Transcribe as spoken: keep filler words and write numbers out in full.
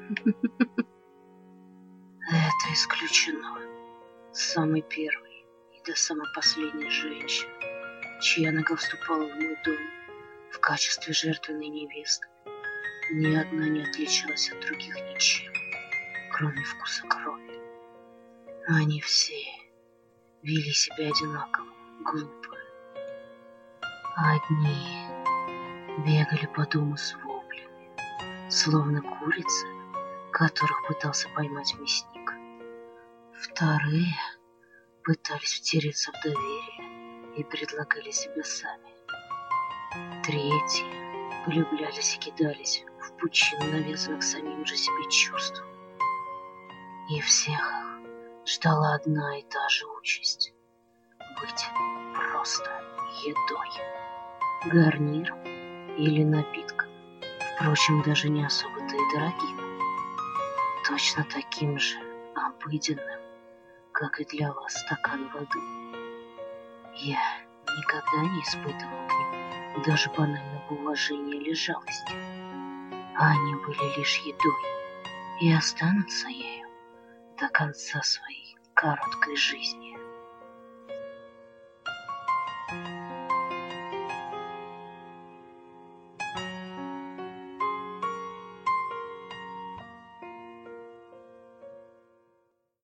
Это исключено. Самой первой и до самой последней женщины, чья нога вступала в мой дом в качестве жертвенной невесты, ни одна не отличалась от других ничем, кроме вкуса крови. Они все вели себя одинаково, глупо. Одни бегали по дому с воплями, словно курицы, которых пытался поймать мясник. Вторые пытались втереться в доверие и предлагали себя сами. Третьи влюблялись и кидались в пучину навязанных самим же себе чувств. И всех их ждала одна и та же участь — быть просто едой, гарниром или напитком, впрочем, даже не особо-то и дорогим, точно таким же обыденным, как и для вас стакан воды. Я никогда не испытывал к ним даже банального уважения или жалости. Они были лишь едой и останутся ею до конца своей короткой жизни.